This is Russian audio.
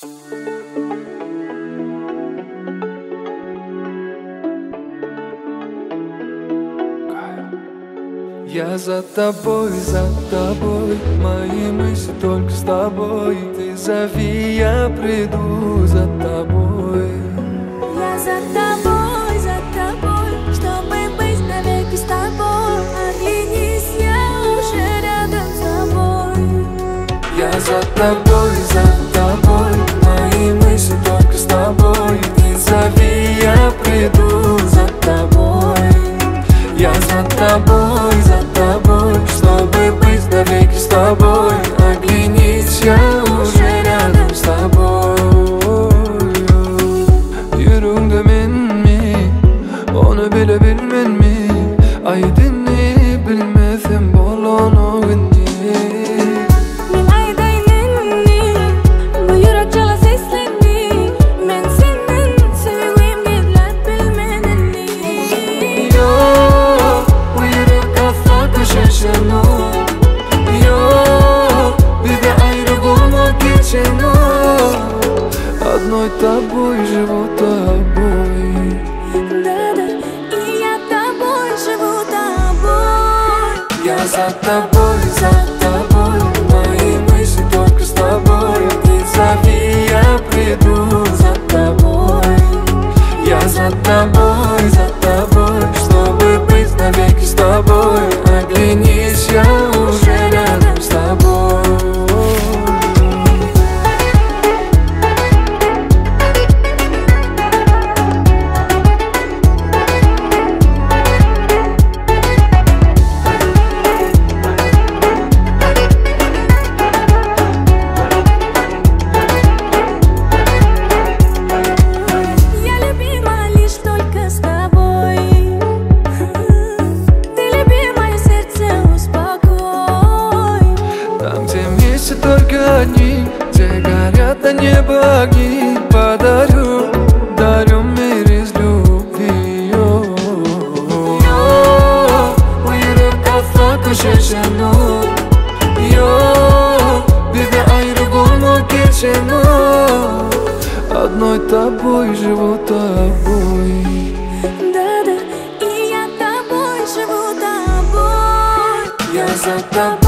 Я за тобой, мои мысли только с тобой. Ты зови, я приду за тобой. Я за тобой, чтобы быть навеки с тобой. Оглянись, я уже рядом с тобой. Я за тобой, мои мысли только с тобой. Ты зови, я приду за тобой. Я за тобой, чтобы быть навеки с тобой. Оглянись, я уже рядом с тобой. Yürüğümde mi? Onu bile bilmen mi? Aydın'ı bilmezim bolonu inni. Min aydaylenni, bu yürek çala seslenni. Men senden sevgim gizler bilmenenni. Yok, bu yürek asla şaşırmaz. Yok, bir de ayrı bulmak için o. Одной тобой живу тобой. Да-да, и я тобой живу тобой. Я за тобой, мои мысли только с тобой. Ты зови, я приду за тобой. Я за тобой, чтобы быть навеки с тобой. Оглянись, я уже рядом с тобой. Только одни, где горят на небо огни. Дарю мир из любви. Bu yürek asla şaşırmaz. Bir de ayrı bulmak için Одной тобой живу тобой. Да-да, и я тобой живу тобой. Я за тобой.